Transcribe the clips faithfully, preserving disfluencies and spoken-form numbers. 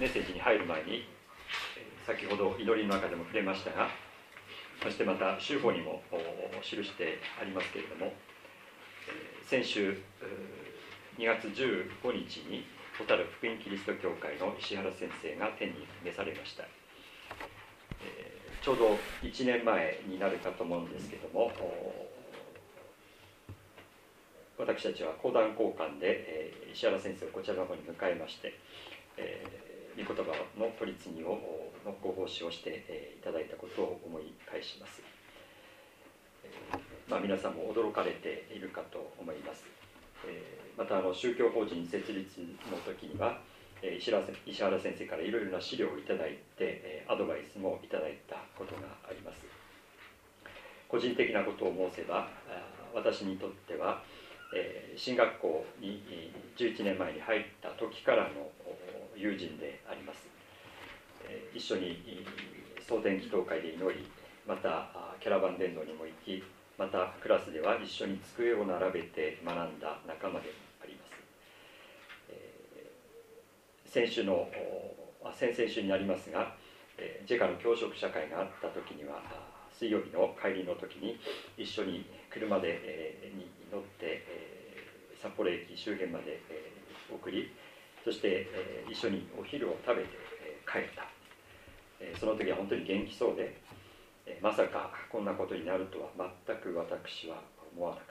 メッセージに入る前に、先ほど祈りの中でも触れましたが、そしてまた週報にも記してありますけれども、先週にがつじゅうごにちに小樽福音キリスト教会の石原先生が天に召されました。ちょうどいちねんまえになるかと思うんですけれども、私たちは講談交換で石原先生をこちらの方に迎えまして、御言葉の取り次ぎをのご奉仕をしていただいたことを思い返します。まあ、皆さんも驚かれているかと思います。またあの宗教法人設立の時には石原先生からいろいろな資料をいただいてアドバイスもいただいたことがあります。個人的なことを申せば、私にとっては進学校にじゅういちねんまえに入った時からの友人であります。一緒に蒼天祈祷会で祈り、またキャラバン伝道にも行き、またクラスでは一緒に机を並べて学んだ仲間であります。先週の先々週になりますが、ジェカの教職者会があった時には水曜日の帰りの時に一緒に車でに乗って札幌駅周辺まで送り、そして一緒にお昼を食べて帰った。その時は本当に元気そうで、まさかこんなことになるとは全く私は思わなかった。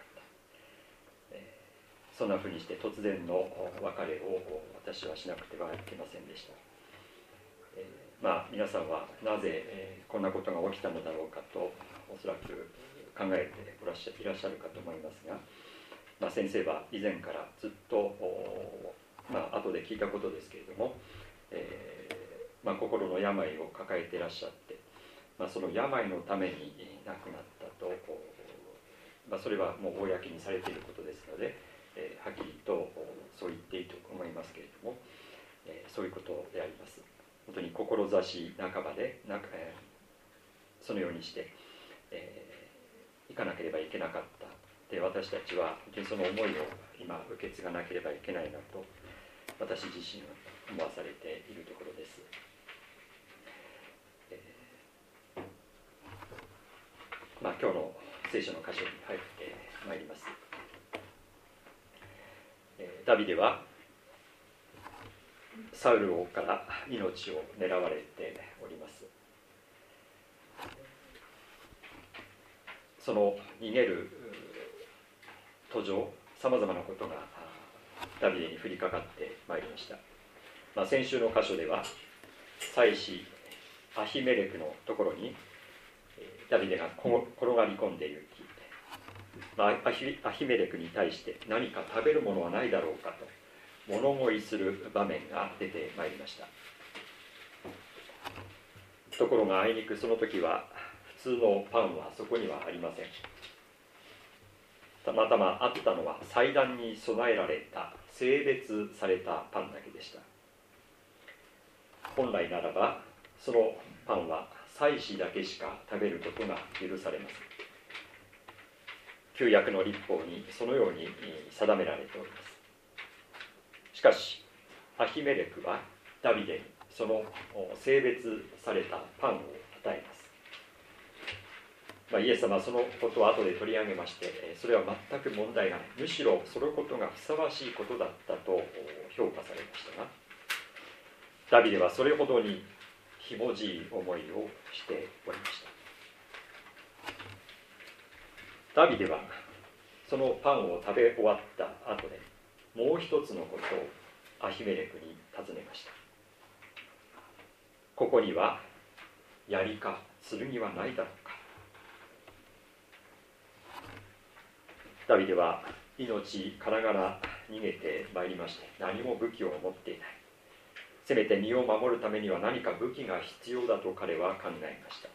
そんなふうにして突然の別れを私はしなくてはいけませんでした。まあ皆さんはなぜこんなことが起きたのだろうかとおそらく考えていらっしゃるかと思いますが、まあ、先生は以前からずっとまあ後で聞いたことですけれども、えーまあ、心の病を抱えていらっしゃって、まあ、その病のために亡くなったと、まあ、それはもう公にされていることですので、えー、はっきりとそう言っていいと思いますけれども、えー、そういうことであります。本当に志半ばでなんか、えー、そのようにして、えー、行かなければいけなかった。で、私たちは本当にその思いを今受け継がなければいけないなと私自身は思わされているところです。えーまあ、今日の聖書の箇所に入ってまいります。えー、ダビデはサウル王から命を狙われております。その逃げる途上、さまざまなことがダビデに降りかかってまいりました。まあ、先週の箇所では祭司アヒメレクのところにダビデが転がり込んでいき、まあ、アヒ、アヒメレクに対して何か食べるものはないだろうかと物乞いする場面が出てまいりました。ところがあいにくその時は普通のパンはそこにはありません。たまたまあったのは祭壇に備えられた聖別されたパンだけでした。本来ならばそのパンは祭司だけしか食べることが許されます。旧約の律法にそのように定められております。しかしアヒメレクはダビデにその聖別されたパンを与えます。まあ、イエス様はそのことを後で取り上げまして、それは全く問題がない、むしろそのことがふさわしいことだったと評価されましたが、ダビデはそれほどにひもじい思いをしておりました。ダビデはそのパンを食べ終わった後でもう一つのことをアヒメレクに尋ねました。ここには槍か剣はないだろうか。ダビデは命からがら逃げてまいりまして、何も武器を持っていない。せめて身を守るためには何か武器が必要だと彼は考えました。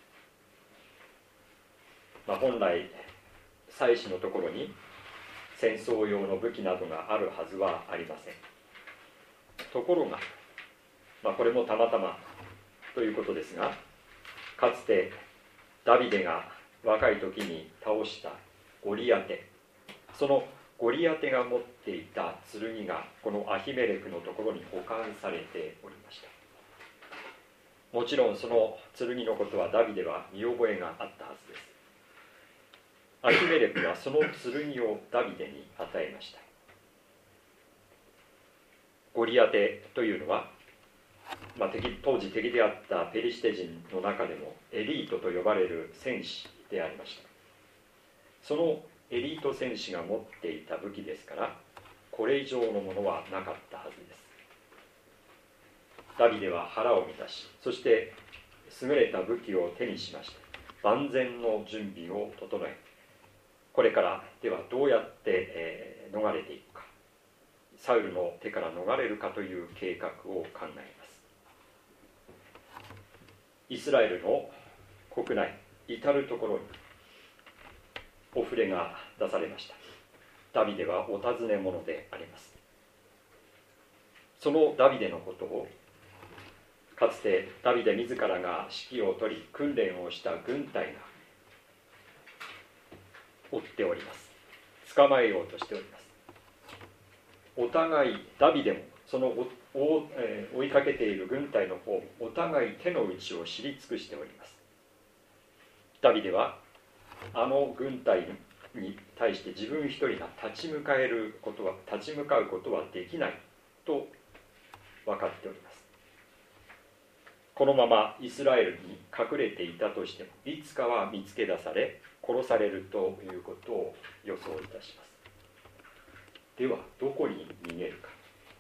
まあ、本来祭司のところに戦争用の武器などがあるはずはありません。ところが、まあ、これもたまたまということですが、かつてダビデが若い時に倒したゴリアテ、そのゴリアテが持っていた剣がこのアヒメレクのところに保管されておりました。もちろんその剣のことはダビデは見覚えがあったはずです。アヒメレクはその剣をダビデに与えました。ゴリアテというのは、まあ、敵当時敵であったペリシテ人の中でもエリートと呼ばれる戦士でありました。そのエリート戦士が持っていた武器ですから、これ以上のものはなかったはずです。ダビデは腹を満たし、そして優れた武器を手にしまして、万全の準備を整え、これからではどうやって、えー、逃れていくか、サウルの手から逃れるかという計画を考えます。イスラエルの国内至るところにお触れが出されました。ダビデはお尋ね者であります。そのダビデのことをかつてダビデ自らが指揮を取り訓練をした軍隊が追っております。捕まえようとしております。お互いダビデもそのおお、えー、追いかけている軍隊の方もお互い手の内を知り尽くしております。ダビデはあの軍隊に対して自分一人が立ち向かえることは立ち向かうことはできないと分かっております。このままイスラエルに隠れていたとしてもいつかは見つけ出され殺されるということを予想いたします。ではどこに逃げるか。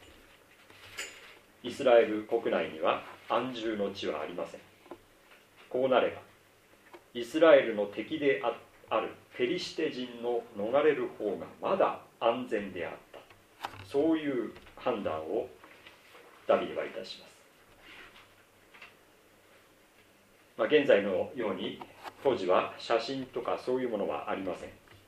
イスラエル国内には安住の地はありません。こうなればイスラエルの敵であるペリシテ人の逃れる方がまだ安全であった、そういう判断をダビデはいたします。まあ、現在のように当時は写真とかそういうものはありません。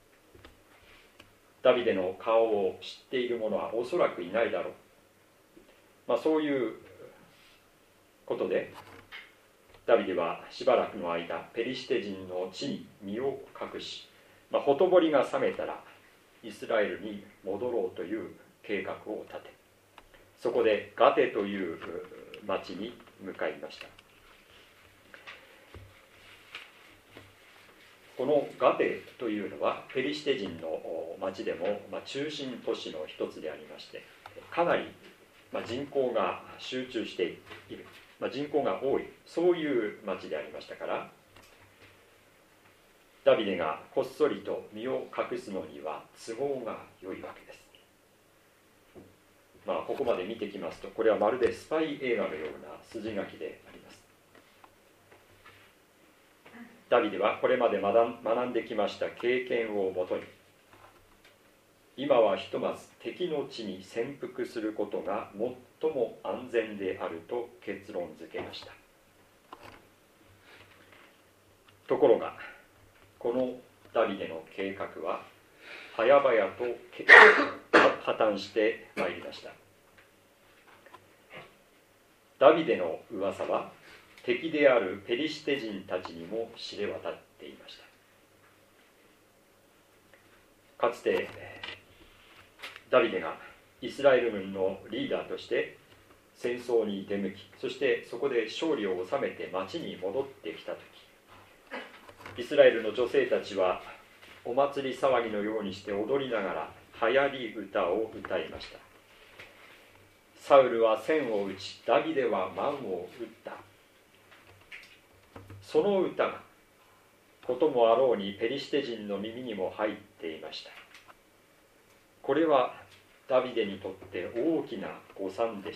ダビデの顔を知っている者はおそらくいないだろう、まあ、そういうことでダビデはしばらくの間ペリシテ人の地に身を隠し、まあ、ほとぼりが冷めたらイスラエルに戻ろうという計画を立て、そこでガテという町に向かいました。このガテというのはペリシテ人の町でも、まあ、中心都市の一つでありまして、かなり、まあ、人口が集中している、まあ、人口が多い、そういう町でありましたから、ダビデがこっそりと身を隠すのには都合が良いわけです。まあ、ここまで見てきますと、これはまるでスパイ映画のような筋書きであります。ダビデはこれまで学んできました経験をもとに、今はひとまず敵の地に潜伏することが最も安全であると結論付けました。ところがこのダビデの計画は早々と破綻してまいりました。ダビデの噂は敵であるペリシテ人たちにも知れ渡っていました。かつてダビデがイスラエル軍のリーダーとして戦争に出向き、そしてそこで勝利を収めて町に戻ってきたとき、イスラエルの女性たちはお祭り騒ぎのようにして踊りながら流行り歌を歌いました。サウルは千を打ち、ダビデは万を打った。その歌がこともあろうにペリシテ人の耳にも入っていました。これはダビデにとって大きな誤算でした。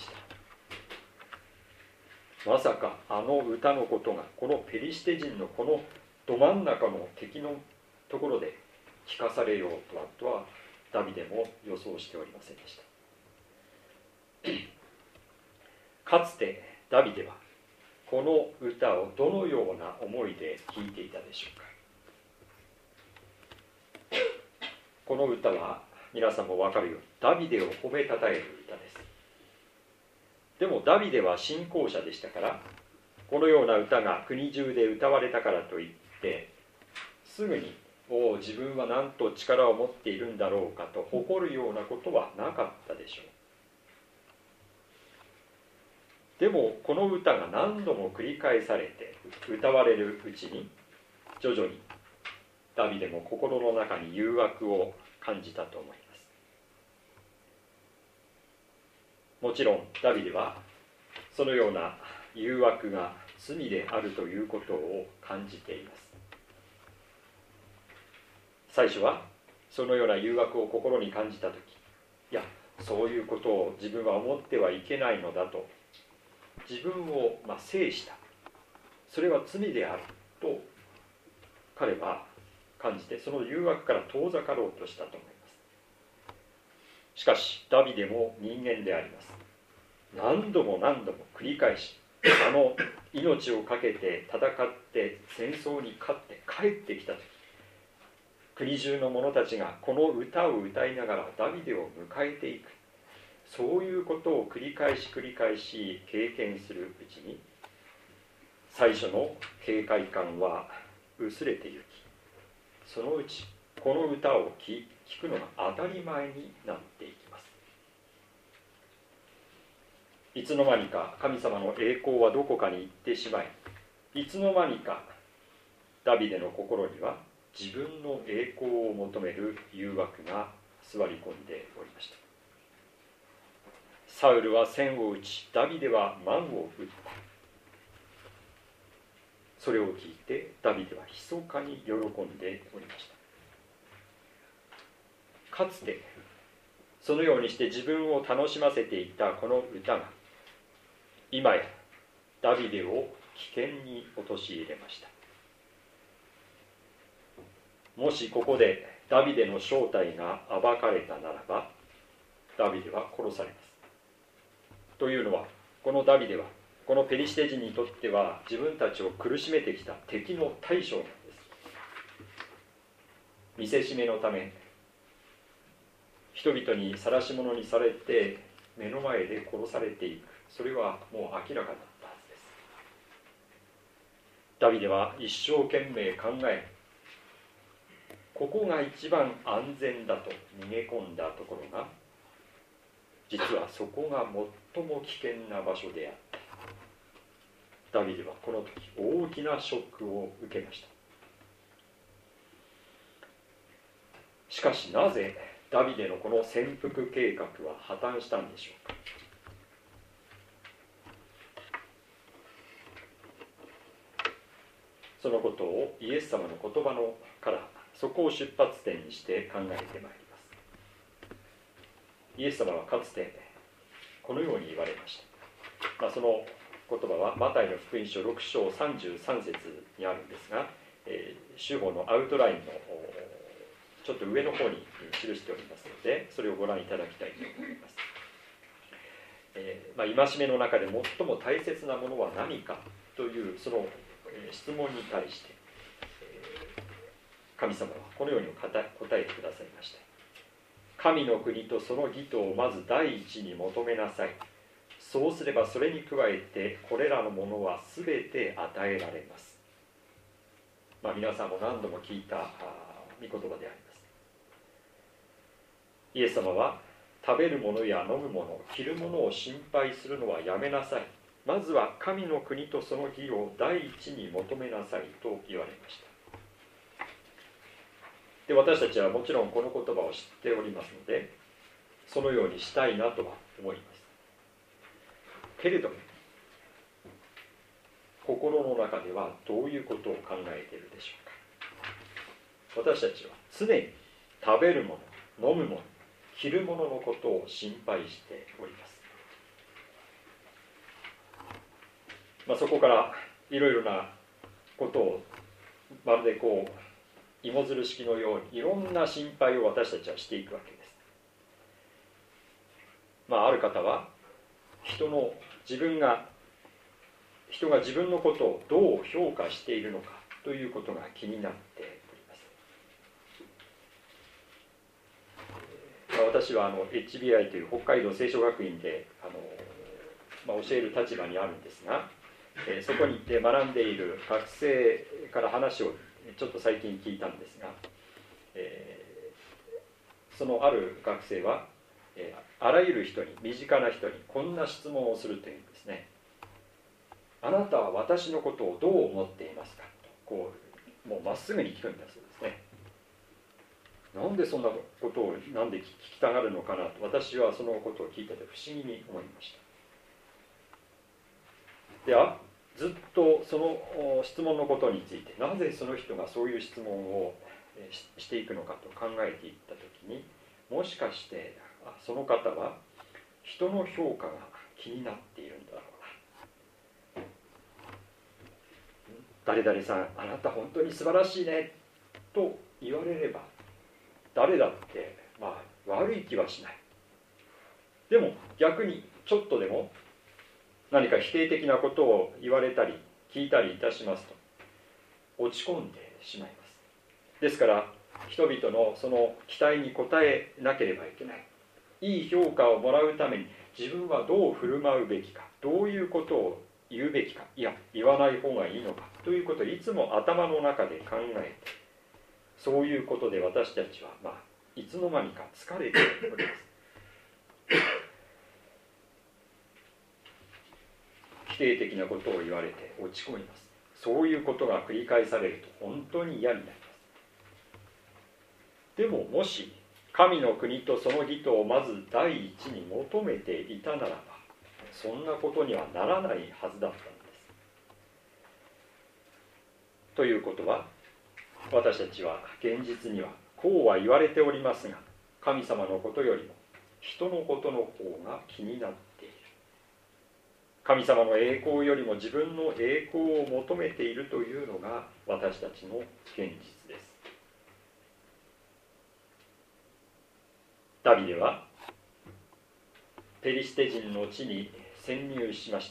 まさかあの歌のことがこのペリシテ人のこのど真ん中の敵のところで聞かされようとはとはダビデも予想しておりませんでした。かつてダビデはこの歌をどのような思いで聴いていたでしょうか。この歌は皆さんも分かるようにダビデを褒めたたえる歌です。でもダビデは信仰者でしたから、このような歌が国中で歌われたからといってすぐにおお、自分はなんと力を持っているんだろうかと誇るようなことはなかったでしょう。でもこの歌が何度も繰り返されて歌われるうちに、徐々にダビデも心の中に誘惑を感じたと思います。もちろんダビデはそのような誘惑が罪であるということを感じています。最初はそのような誘惑を心に感じたとき、いや、そういうことを自分は思ってはいけないのだと自分をまあ制した、それは罪であると彼は感じて、その誘惑から遠ざかろうとしたと思います。しかしダビデも人間であります。何度も何度も繰り返し、あの命を懸けて戦って戦争に勝って帰ってきたとき、国中の者たちがこの歌を歌いながらダビデを迎えていく、そういうことを繰り返し繰り返し経験するうちに、最初の警戒感は薄れてゆき、そのうちこの歌を聴くのが当たり前になっていきます。いつの間にか神様の栄光はどこかに行ってしまい、いつの間にかダビデの心には自分の栄光を求める誘惑が座り込んでおりました。サウルは千を打ち、ダビデは万を打った。それを聞いてダビデは密かに喜んでおりました。かつてそのようにして自分を楽しませていたこの歌が、今やダビデを危険に陥れました。もしここでダビデの正体が暴かれたならば、ダビデは殺されます。というのは、このダビデはこのペリシテ人にとっては自分たちを苦しめてきた敵の大将なんです。見せしめのため人々に晒し者にされて目の前で殺されていく、それはもう明らかだったはずです。ダビデは一生懸命考え、ここが一番安全だと逃げ込んだところが、実はそこが最も危険な場所であった。ダビデはこの時大きなショックを受けました。しかしなぜダビデのこの潜伏計画は破綻したんでしょうか。そのことをイエス様の言葉のからそこを出発点にして考えてまいります。イエス様はかつてこのように言われました。まあ、その言葉はマタイの福音書ろく章さんじゅうさん節にあるんですが、えー、主語のアウトラインのちょっと上の方に記しておりますので、それをご覧いただきたいと思います。えーまあ、戒めの中で最も大切なものは何かというその質問に対して、神様はこのように答えてくださいました。神の国とその義とをまず第一に求めなさい。そうすればそれに加えてこれらのものはすべて与えられます。まあ、皆さんも何度も聞いた御言葉であります。イエス様は食べるものや飲むもの、着るものを心配するのはやめなさい。まずは神の国とその義を第一に求めなさいと言われました。で、私たちはもちろんこの言葉を知っておりますので、そのようにしたいなとは思います。けれども、心の中ではどういうことを考えているでしょうか。私たちは常に食べるもの、飲むもの、着るもののことを心配しております。まあ、そこからいろいろなことをまるでこう芋づる式のようにいろんな心配を私たちはしていくわけです。まあ、ある方は人の自分が人が自分のことをどう評価しているのかということが気になっております。まあ、私はあの エイチビーアイ という北海道聖書学院であの、まあ、教える立場にあるんですが、えー、そこに行って学んでいる学生から話をちょっと最近聞いたんですが、 えー、そのある学生は、えー、あらゆる人に、身近な人にこんな質問をするというんですね。あなたは私のことをどう思っていますかと、こうもうまっすぐに聞くんだそうですね。なんでそんなことをなんで聞きたがるのかなと、私はそのことを聞いてて不思議に思いました。ではずっとその質問のことについて、なぜその人がそういう質問を し, していくのかと考えていったときに、もしかしてその方は人の評価が気になっているんだろうな。誰々さん、あなた本当に素晴らしいねと言われれば、誰だって、まあ、悪い気はしない。でも逆にちょっとでも何か否定的なことを言われたり聞いたりいたしますと落ち込んでしまいます。ですから人々のその期待に応えなければいけない、いい評価をもらうために自分はどう振る舞うべきか、どういうことを言うべきか、いや言わない方がいいのかということをいつも頭の中で考えて、そういうことで私たちは、まあ、いつの間にか疲れております。否定的なことを言われて落ち込みます。そういうことが繰り返されると本当に嫌になります。でももし神の国とその義とをまず第一に求めていたならば、そんなことにはならないはずだったのです。ということは、私たちは現実にはこうは言われておりますが、神様のことよりも人のことの方が気になっている。神様の栄光よりも自分の栄光を求めているというのが私たちの現実です。ダビデはペリシテ人の地に潜入しまして、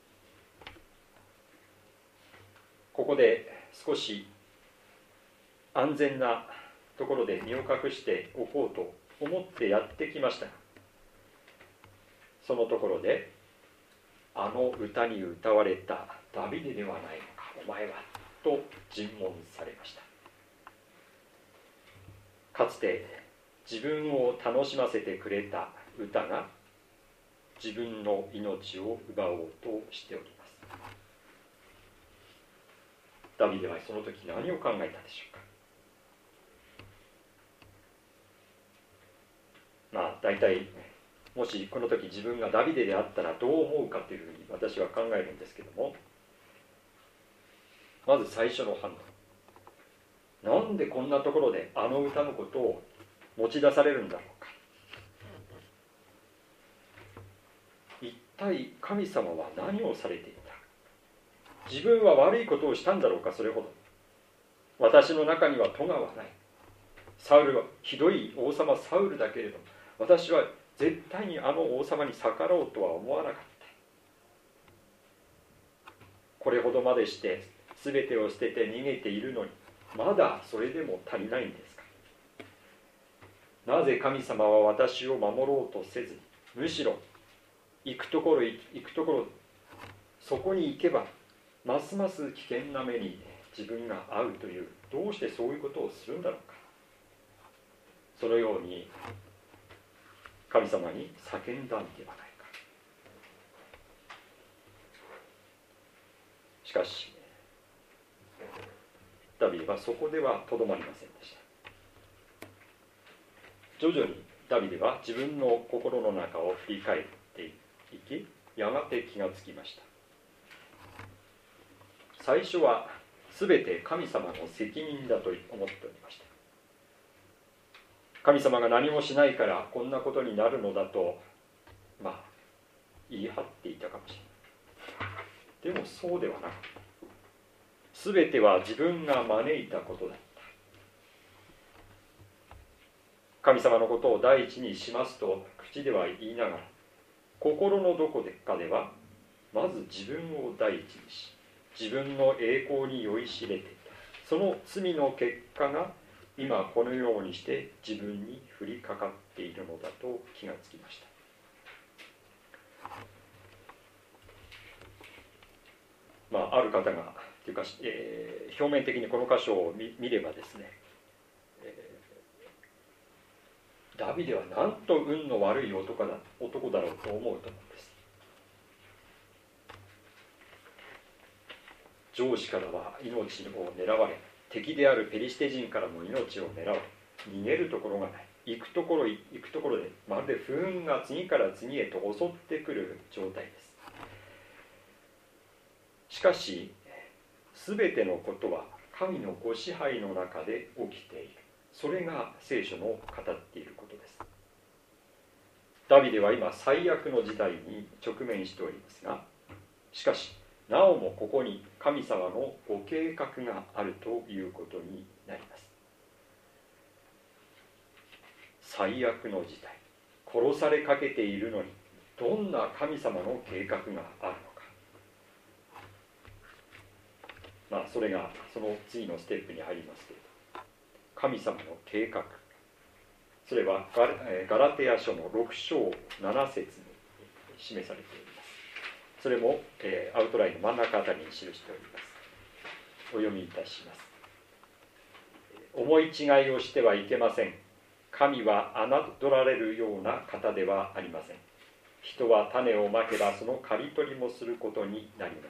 ここで少し安全なところで身を隠しておこうと思ってやってきましたが、そのところであの歌に歌われたダビデではないのかお前はと尋問されました。かつて自分を楽しませてくれた歌が自分の命を奪おうとしております。ダビデはその時何を考えたでしょうか。まあ大体もしこの時自分がダビデであったらどう思うかというふうに私は考えるんですけども、まず最初の反応、なんでこんなところであの歌のことを持ち出されるんだろうか。一体神様は何をされていた。自分は悪いことをしたんだろうか。それほど私の中には咎はない。サウルはひどい王様サウルだけれども、私は絶対にあの王様に逆らおうとは思わなかった。これほどまでして全てを捨てて逃げているのに、まだそれでも足りないんですか。なぜ神様は私を守ろうとせずに、むしろ行くところ行くところ、そこに行けばますます危険な目に自分が遭うという、どうしてそういうことをするんだろうか。そのように神様に叫んだんではないか。しかしダビデはそこではとどまりませんでした。徐々にダビデは自分の心の中を振り返っていき、やがて気がつきました。最初は全て神様の責任だと思っておりました。神様が何もしないからこんなことになるのだと、まあ言い張っていたかもしれない。でもそうではなかった。全ては自分が招いたことだった。神様のことを第一にしますと口では言いながら、心のどこでかではまず自分を第一にし、自分の栄光に酔いしれていた。その罪の結果が今このようにして自分に降りかかっているのだと気がつきました。まあ、ある方がというか、えー、表面的にこの箇所を 見, 見ればですね、えダビデはなんと運の悪い男だ、男だろうと思うと思うんです。上司からは命を狙われ、敵であるペリシテ人からも命を狙われ、逃げるところがない。行くところ行くところでまるで不運が次から次へと襲ってくる状態です。しかしすべてのことは神のご支配の中で起きている。それが聖書の語っていることです。ダビデは今最悪の時代に直面しておりますが、しかしなおもここに神様のご計画があるということになります。最悪の事態、殺されかけているのにどんな神様の計画があるのか、まあそれがその次のステップに入りますけれど、神様の計画、それはガラテヤ書のろく章なな節に示されています。それも、えー、アウトラインの真ん中あたりに記しております。お読みいたします。思い違いをしてはいけません。神は侮られるような方ではありません。人は種をまけばその刈り取りもすることになります。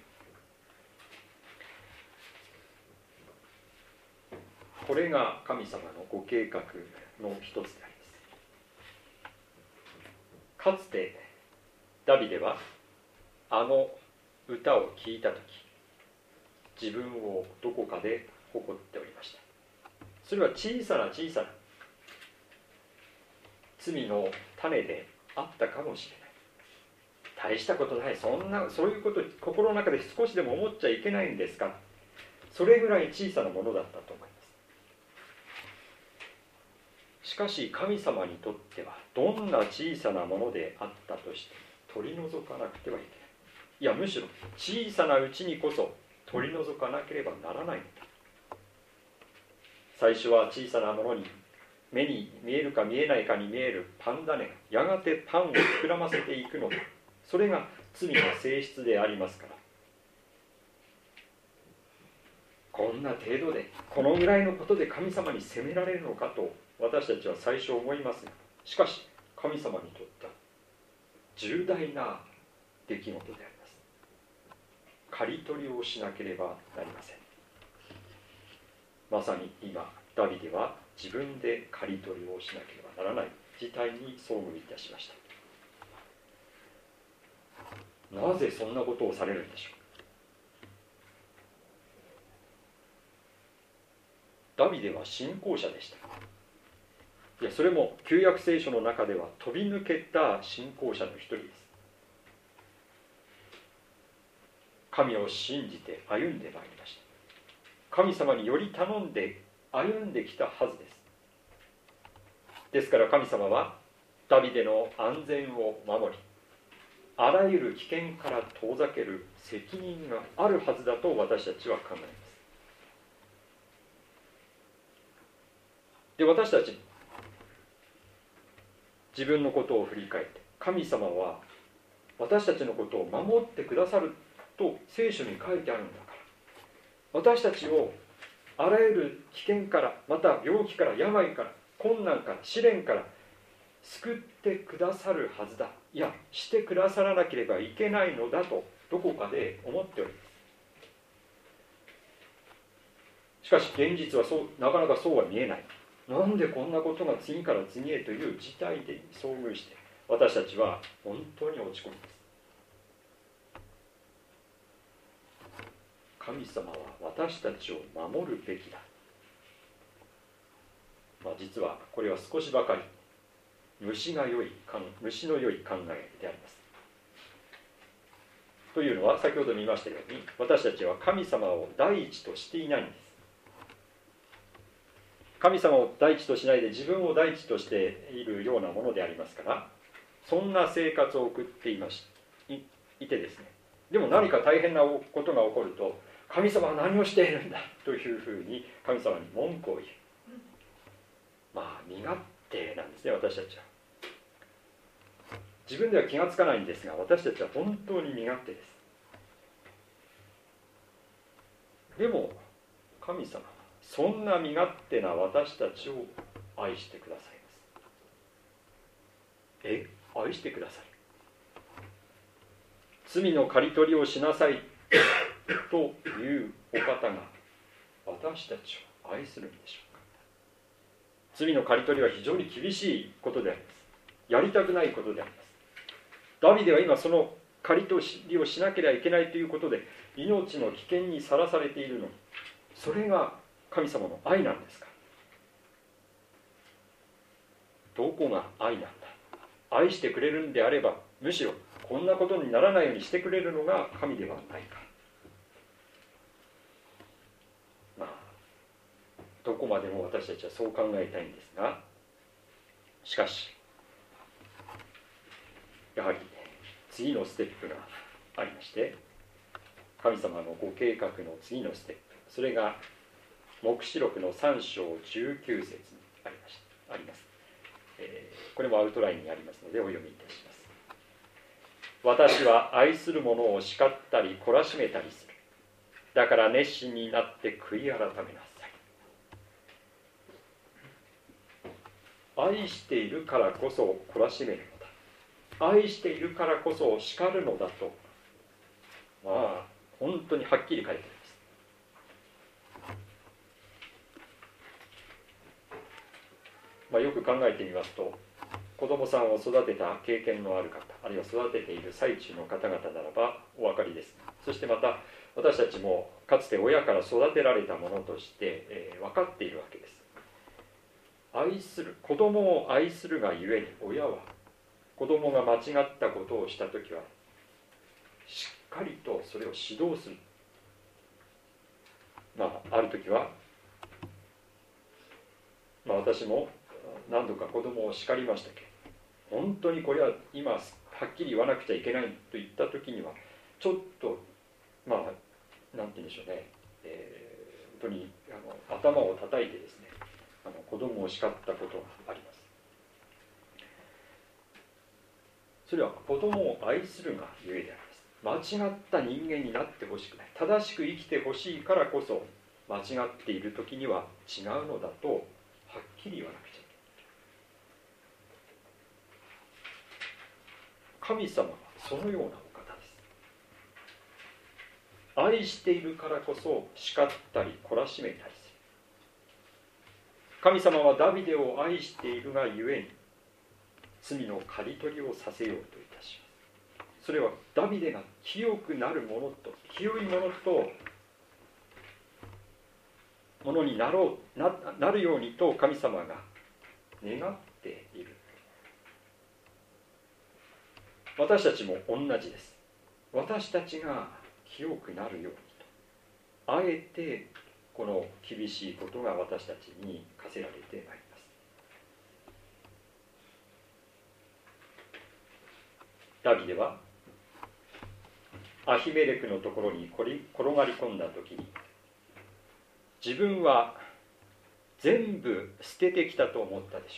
これが神様のご計画の一つであります。かつてダビデはあの歌を聴いたとき、自分をどこかで誇っておりました。それは小さな小さな罪の種であったかもしれない。大したことない、そんなそういうこと心の中で少しでも思っちゃいけないんですか。それぐらい小さなものだったと思います。しかし神様にとってはどんな小さなものであったとして取り除かなくてはいけない。いやむしろ小さなうちにこそ取り除かなければならないのだ。最初は小さなものに目に見えるか見えないかに見えるパン種がやがてパンを膨らませていくのだ。それが罪の性質でありますから、こんな程度でこのぐらいのことで神様に責められるのかと私たちは最初思いますが、しかし神様にとっては重大な出来事であります。刈り取りをしなければなりません。まさに今ダビデは自分で刈り取りをしなければならない事態に遭遇いたしました。なぜそんなことをされるんでしょう。ダビデは信仰者でした。いやそれも旧約聖書の中では飛び抜けた信仰者の一人です。神を信じて歩んでまいりました。神様により頼んで歩んできたはずです。ですから神様はダビデの安全を守り、あらゆる危険から遠ざける責任があるはずだと私たちは考えます。で、私たち自分のことを振り返って、神様は私たちのことを守ってくださると聖書に書いてあるんだから、私たちをあらゆる危険から、また病気から病から困難から試練から救ってくださるはずだ、いやしてくださらなければいけないのだとどこかで思っております。しかし現実はそうなかなかそうは見えない。なんでこんなことが次から次へという事態で遭遇して私たちは本当に落ち込みます。神様は私たちを守るべきだ。まあ、実はこれは少しばかり虫が良い虫の良い考えであります。というのは先ほど見ましたように、私たちは神様を第一としていないんです。神様を第一としないで自分を第一としているようなものでありますから、そんな生活を送っていまし い, いてですね、でも何か大変なことが起こると、神様は何をしているんだというふうに神様に文句を言う。まあ身勝手なんですね、私たちは。自分では気がつかないんですが、私たちは本当に身勝手です。でも神様はそんな身勝手な私たちを愛してくださいます。 え愛してください、罪の刈り取りをしなさいというお方が私たちを愛するんでしょうか。罪の刈り取りは非常に厳しいことであります。やりたくないことであります。ダビデは今その刈り取りをしなければいけないということで命の危険にさらされているのに、それが神様の愛なんですか。どこが愛なんだ。愛してくれるんであれば、むしろこんなことにならないようにしてくれるのが神ではないか。まあどこまでも私たちはそう考えたいんですが、しかしやはり次のステップがありまして、神様のご計画の次のステップ、それが黙示録のさん章じゅうきゅう節にありました、あります。えー、これもアウトラインにありますのでお読みいたします。私は愛する者を叱ったり懲らしめたりする。だから熱心になって悔い改めなさい。愛しているからこそ懲らしめるのだ。愛しているからこそ叱るのだと、まあ本当にはっきり書いてあります。まあ、よく考えてみますと、子供さんを育てた経験のある方、あるいは育てている最中の方々ならばお分かりです。そしてまた私たちもかつて親から育てられたものとして、えー、分かっているわけです。愛する、子供を愛するがゆえに、親は子供が間違ったことをしたときはしっかりとそれを指導する。まああるときは、まあ、私も何度か子供を叱りましたけど、本当にこれは今はっきり言わなくちゃいけないと言ったときにはちょっとまあなんて言うんでしょうね、えー、本当にあの頭を叩いてですね、あの子供を叱ったことがあります。それは子供を愛するがゆえであります。間違った人間になってほしくない、正しく生きてほしいからこそ、間違っている時には違うのだとはっきり言わなくちゃいけない。神様はそのようなお方です。愛しているからこそ叱ったり懲らしめたりする。神様はダビデを愛しているがゆえに罪の刈り取りをさせようといたします。それはダビデが清くなるものと、清いものとものになろう な, なるようにと神様が願っている。私たちも同じです。私たちが清くなるようにと、あえてこの厳しいことが私たちに課せられてまいります。ダビデはアヒメレクのところに転がり込んだ時に、自分は全部捨ててきたと思ったでしょ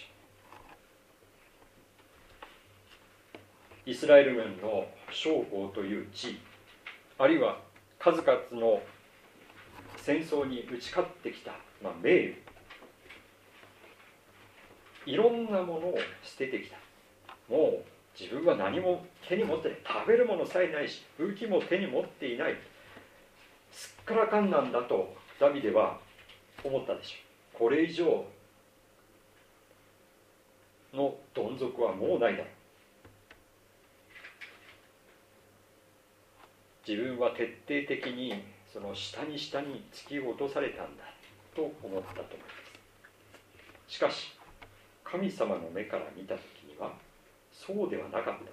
う。イスラエル軍の将校という地位、あるいは数々の戦争に打ち勝ってきた、まあ、名誉、いろんなものを捨ててきた。もう自分は何も手に持ってない、食べるものさえないし武器も手に持っていない、すっからかんなんだとダビデは思ったでしょう。これ以上のどん底はもうないだろう。自分は徹底的にその下に下に突き落とされたんだと思ったと思います。しかし神様の目から見たときにはそうではなかったんです。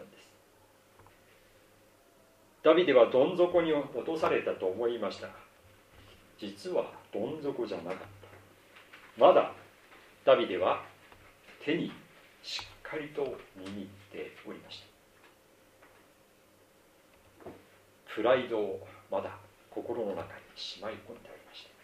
ダビデはどん底に落とされたと思いましたが、実はどん底じゃなかった。まだダビデは手にしっかりと握っておりました。プライドをまだ心の中にしまい込んでおりました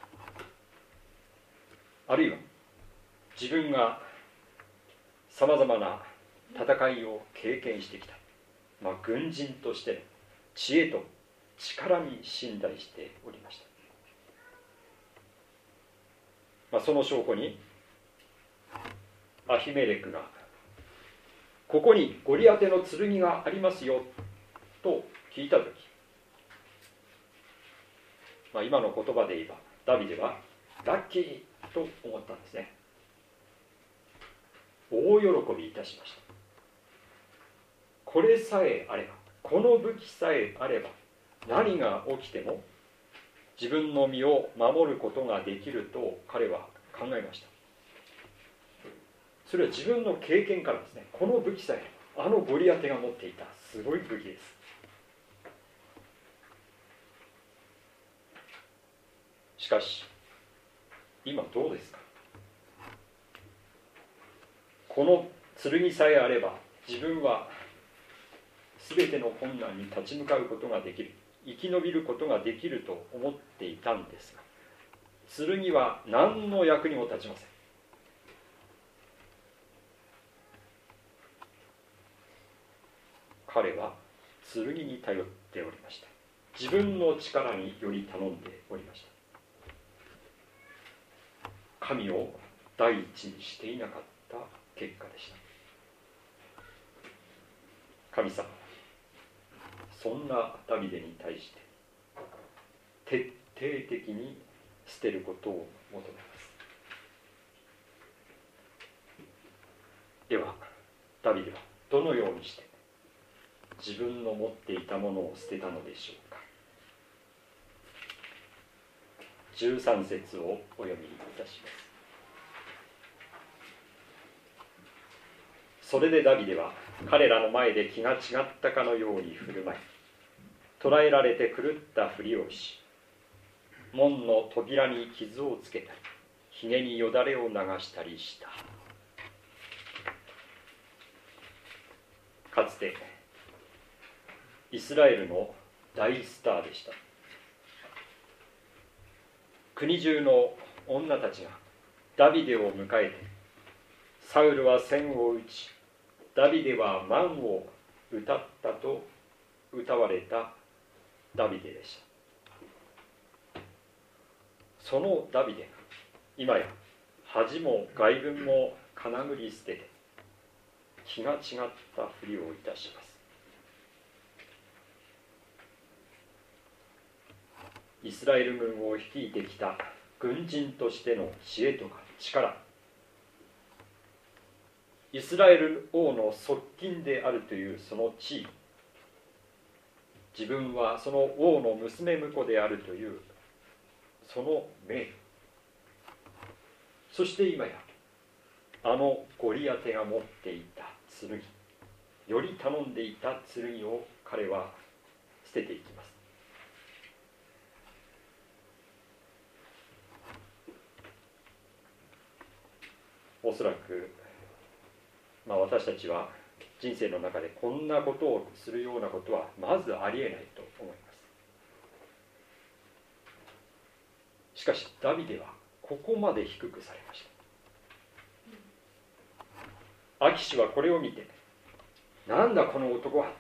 。あるいは自分がさまざまな戦いを経験してきた、まあ、軍人としての知恵と力に信頼しておりました。まあ、その証拠にアヒメレクがここにゴリアテの剣がありますよと聞いたとき、まあ、今の言葉で言えばダビデはラッキーと思ったんですね。大喜びいたしました。これさえあれば、この武器さえあれば、何が起きても自分の身を守ることができると彼は考えました。それは自分の経験からですね。この武器さえあのゴリアテが持っていたすごい武器です。しかし今どうですか。この剣さえあれば自分は全ての困難に立ち向かうことができる、生き延びることができると思っていたんですが、剣は何の役にも立ちません。彼は剣に頼っておりました。自分の力により頼んでおりました。神を第一にしていなかった結果でした。神様はそんなダビデに対して徹底的に捨てることを求めます。ではダビデはどのようにして自分の持っていたものを捨てたのでしょうか。じゅうさん節をお読みいたします。それでダビデは彼らの前で気が違ったかのように振る舞い、捕らえられて狂ったふりをし、門の扉に傷をつけたり、ひげによだれを流したりした。かつてイスラエルの大スターでした。国中の女たちがダビデを迎えて、サウルは千を打ち、ダビデは万を歌ったと歌われたダビデでした。そのダビデが今や恥も外聞もかなぐり捨てて気が違ったふりをいたします。イスラエル軍を率いてきた軍人としての知恵とか力、イスラエル王の側近であるというその地位、自分はその王の娘婿であるというその名誉、そして今やあのゴリアテが持っていた剣、より頼んでいた剣を彼は捨てていきます。おそらく、まあ、私たちは人生の中でこんなことをするようなことはまずありえないと思います。しかしダビデはここまで低くされました。アキシュはこれを見て、なんだこの男は、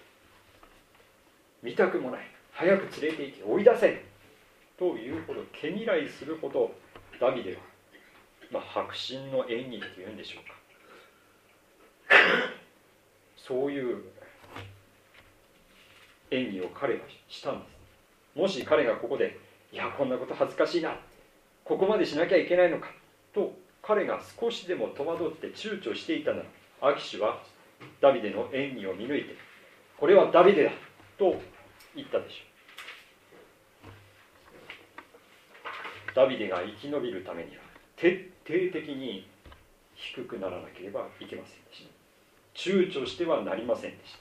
見たくもない、早く連れて行け、追い出せというほど毛嫌いするほどダビデは、まあ、迫真の演技っていうんでしょうか、そういう演技を彼はしたんです。もし彼がここで、いやこんなこと恥ずかしいな、ここまでしなきゃいけないのかと彼が少しでも戸惑って躊躇していたなら、アキシュはダビデの演技を見抜いて、これはダビデだと言ったでしょう。ダビデが生き延びるためには徹底的に低くならなければいけませんでした。躊躇してはなりませんでした。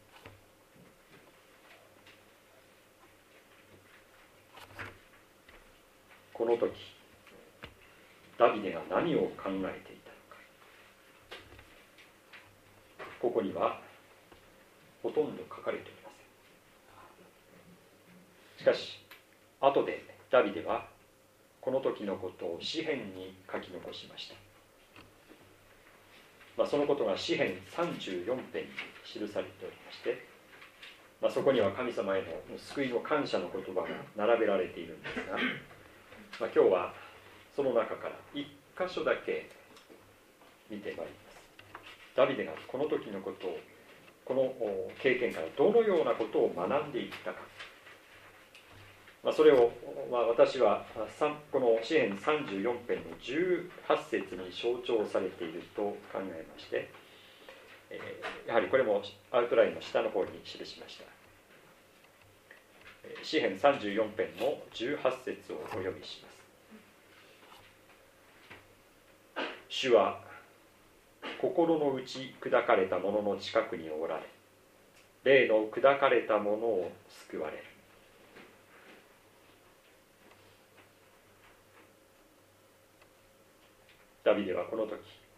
この時ダビデが何を考えていたのか、ここにはほとんど書かれておりません。しかし後でダビデはこの時のことを詩編に書き残しました。まあ、そのことが詩編さんじゅうよん編に記されておりまして、まあ、そこには神様への救いの感謝の言葉が並べられているんですが、まあ、今日はその中から一箇所だけ見てまいります。 ダビデがこの時のことを、この経験からどのようなことを学んでいったか、まあ、それを、まあ、私はこの詩編さんじゅうよん編のじゅうはち節に象徴されていると考えまして、えー、やはりこれもアウトラインの下の方に記しました。詩編さんじゅうよん編のじゅうはち節をお読みします。主は心の内砕かれた者の近くにおられ、霊の砕かれた者を救われる。ダビデはこの時、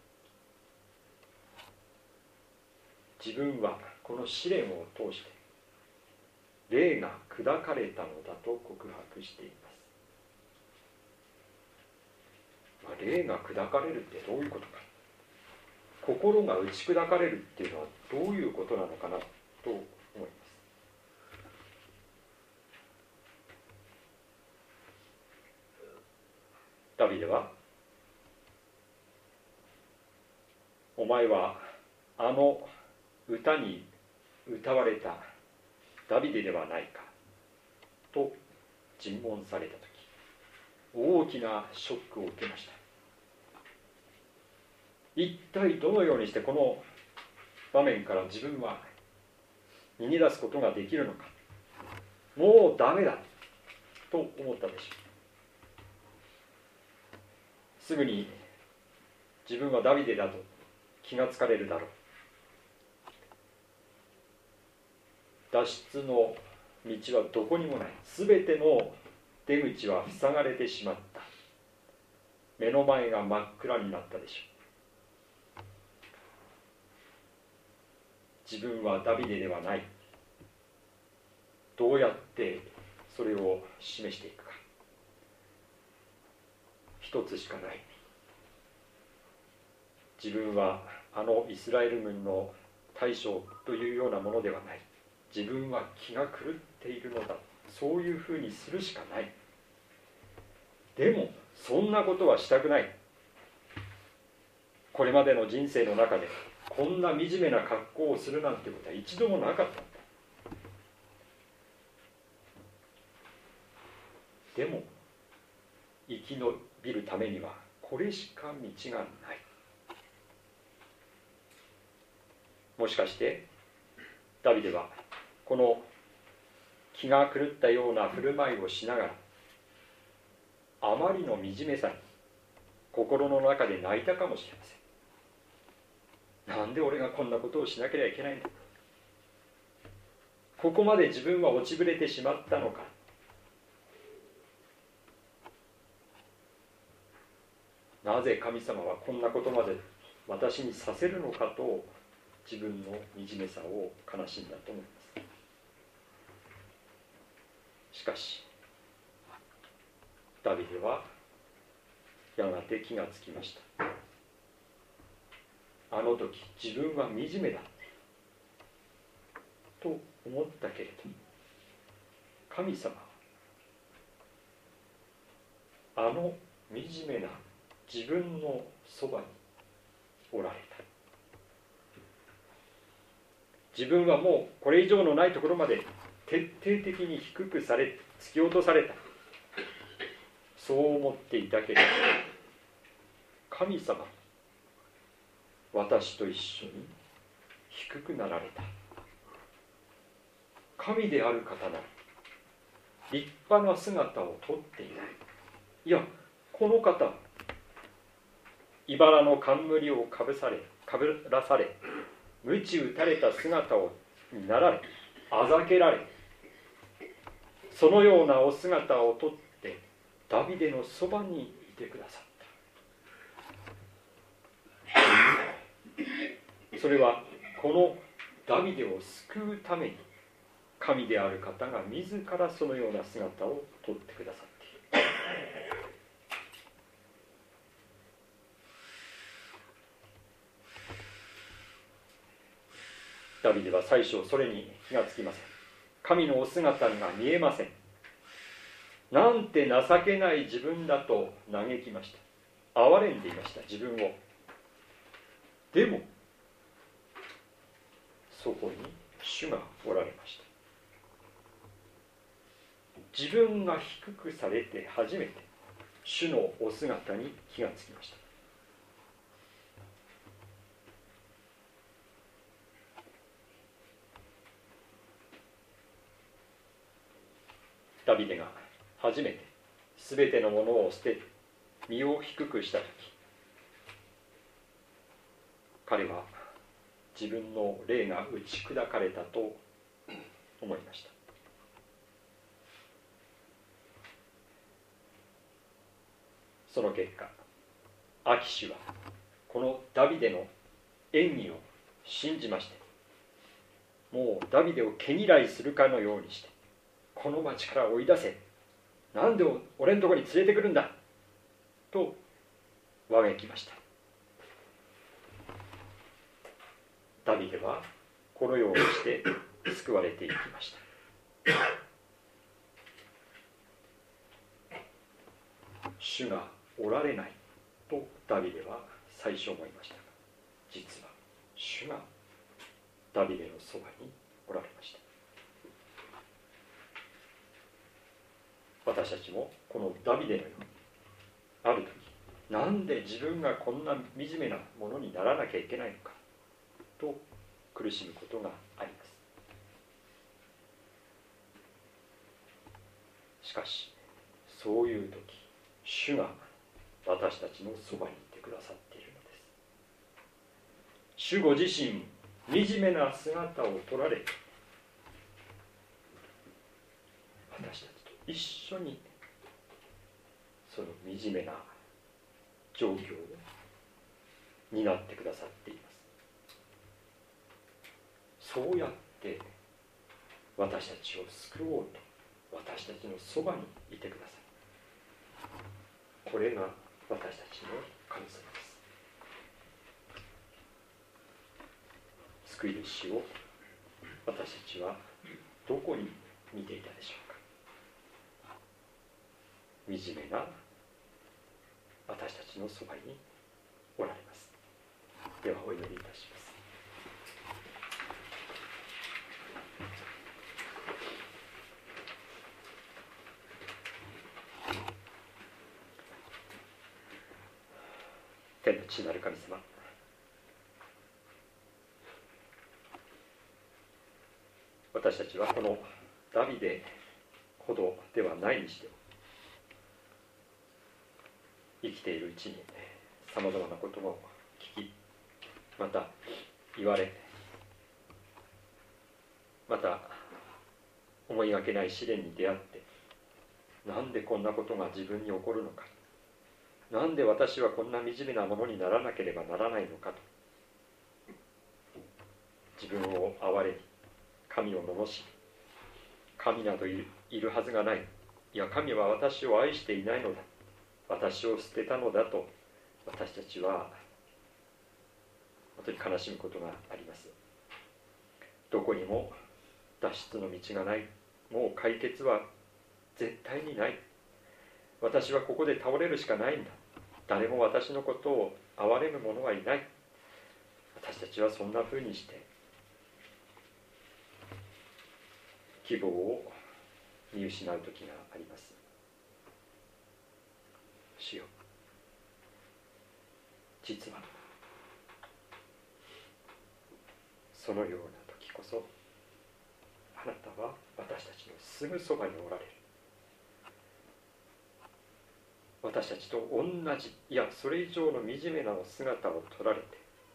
自分はこの試練を通して霊が砕かれたのだと告白しています。まあ、霊が砕かれるってどういうことか、心が打ち砕かれるっていうのはどういうことなのかなと思います。ダビデは、お前はあの歌に歌われたダビデではないかと尋問されたとき、大きなショックを受けました。一体どのようにしてこの場面から自分は逃げ出すことができるのか、もうダメだと思ったでしょう。すぐに自分はダビデだと気がつかれるだろう。脱出の道はどこにもない。すべての出口は塞がれてしまった。目の前が真っ暗になったでしょう。自分はダビデではない。どうやってそれを示していくか。一つしかない。自分はあのイスラエル軍の大将というようなものではない。自分は気が狂っているのだ。そういうふうにするしかない。でもそんなことはしたくない。これまでの人生の中でこんな惨めな格好をするなんてことは一度もなかったんだ。でも生き延びるためにはこれしか道がない。もしかしてダビデはこの気が狂ったような振る舞いをしながら、あまりの惨めさに心の中で泣いたかもしれません。なんで俺がこんなことをしなければいけないんだ。ここまで自分は落ちぶれてしまったのか。なぜ神様はこんなことまで私にさせるのかと、自分の惨めさを悲しんだと思います。しかしダビデはやがて気がつきました。あの時自分は惨めだと思ったけれど、神様はあの惨めな自分のそばにおられた。自分はもうこれ以上のないところまで徹底的に低くされ、突き落とされた。そう思っていたけれど、神様、私と一緒に低くなられた。神である方なら立派な姿をとっていない。いや、この方、茨の冠をかぶされ、かぶらされ、鞭打たれた姿をになられ、あざけられ、そのようなお姿をとってダビデのそばにいてくださった。それはこのダビデを救うために神である方が自らそのような姿をとってくださっている。ダビデは最初それに気がつきません。神のお姿が見えません。なんて情けない自分だと嘆きました。哀れんでいました、自分を。でも主がおられました。自分が低くされて初めて主のお姿に気がつきました。ダビデが初めてすべてのものを捨て身を低くしたとき、彼は自分の霊が打ち砕かれたと思いました。その結果、アキシュはこのダビデの演技を信じまして、もうダビデを毛嫌いするかのようにして、この町から追い出せ、なんで俺のところに連れてくるんだとわめきました。ダビデはこのようにして救われていきました。主がおられないとダビデは最初思いましたが、実は主がダビデのそばにおられました。私たちもこのダビデのように、ある時、なんで自分がこんな惨めなものにならなきゃいけないのかと苦しむことがあります。しかし、そういう時、主が私たちのそばにいてくださっているのです。主ご自身、惨めな姿を取られ、私たちと一緒にその惨めな状況を担ってくださっています。そうやって私たちを救おうと私たちのそばにいてください。これが私たちの神様です。救い主を私たちはどこに見ていたでしょうか。惨めな私たちのそばにおられます。ではお祈りいたします。天の父なる神様、私たちはこのダビデほどではないにしても、生きているうちにさまざまなことを聞き、また言われ、また思いがけない試練に出会って、なんでこんなことが自分に起こるのか、なんで私はこんな惨めなものにならなければならないのかと、自分を憐れみ、神を罵り、神などいるはずがない、いや神は私を愛していないのだ、私を捨てたのだと私たちは本当に悲しむことがあります。どこにも脱出の道がない、もう解決は絶対にない、私はここで倒れるしかないんだ、誰も私のことを憐れむ者はいない、私たちはそんなふうにして希望を見失う時があります。主よ、実はそのような時こそあなたは私たちのすぐそばにおられる。私たちと同じ、いやそれ以上の惨めな姿を取られて、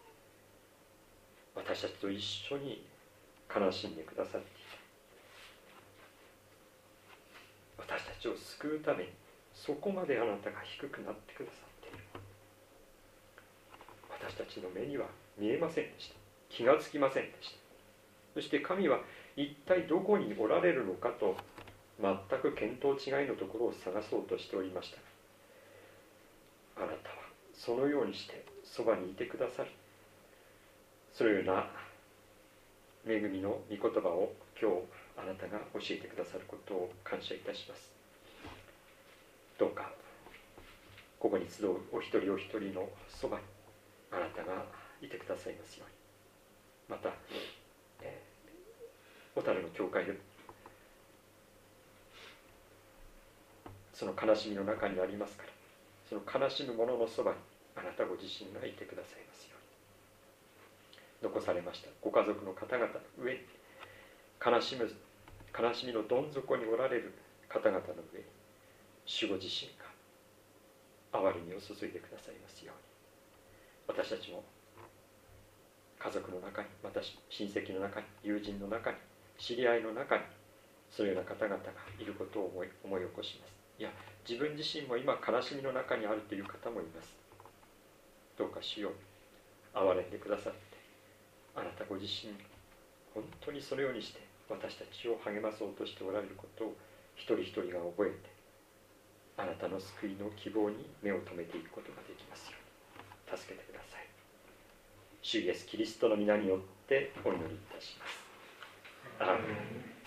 私たちと一緒に悲しんでくださっていた。私たちを救うためにそこまであなたが低くなってくださっている。私たちの目には見えませんでした。気がつきませんでした。そして神は一体どこにおられるのかと全く見当違いのところを探そうとしておりました。あなたはそのようにしてそばにいてくださる。そのような恵みの御言葉を今日あなたが教えてくださることを感謝いたします。どうかここに集うお一人お一人のそばにあなたがいてくださいますように。また、え小樽の教会でもその悲しみの中にありますから、その悲しむ者のそばにあなたご自身がいてくださいますように。残されましたご家族の方々の上に、悲しむ悲しみのどん底におられる方々の上に、主ご自身が憐れみを注いでくださいますように。私たちも家族の中に、また親戚の中に、友人の中に、知り合いの中に、そういうような方々がいることを思い、思い起こします。いや、自分自身も今悲しみの中にあるという方もいます。どうか主よ、憐れんでくださって、あなたご自身本当にそのようにして私たちを励まそうとしておられることを一人一人が覚えて、あなたの救いの希望に目を留めていくことができますように助けてください。主イエスキリストの皆によってお祈りいたします。アーメン。